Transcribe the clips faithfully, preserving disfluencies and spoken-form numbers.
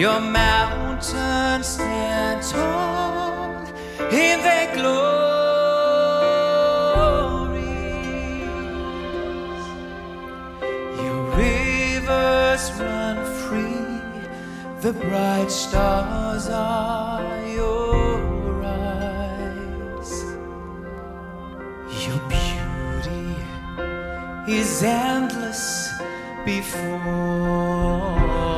Your mountains stand tall in their glories. Your rivers run free, the bright stars are your eyes. Your beauty is endless before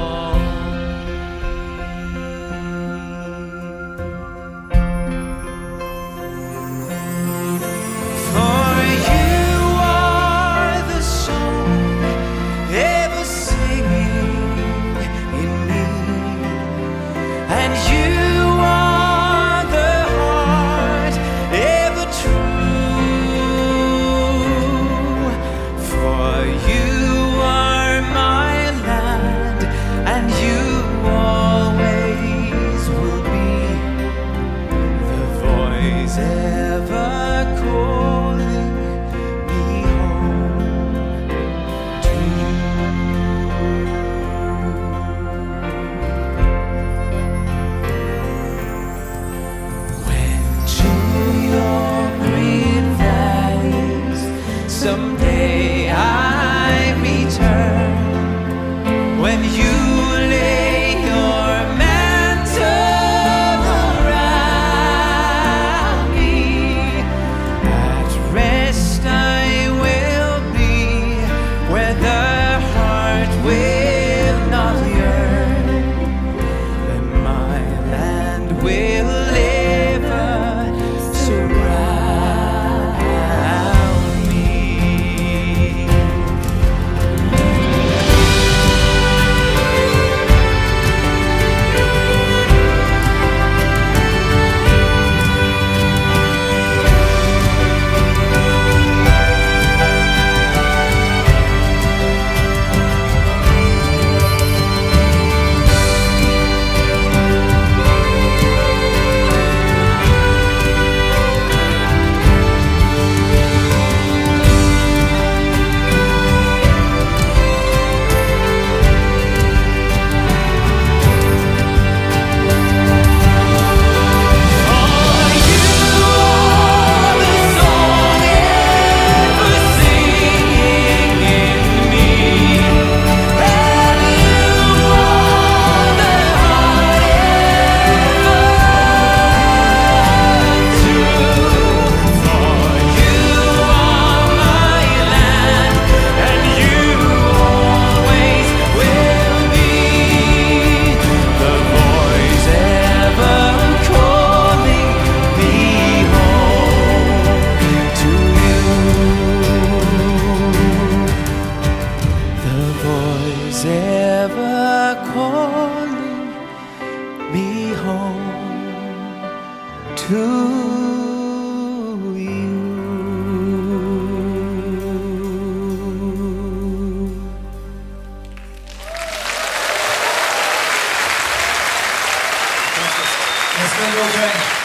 someday I return, when you lay your mantle around me. At rest I will be, where the heart will not yearn, and my land will ever surround. Ever calling me home to you. Let's go,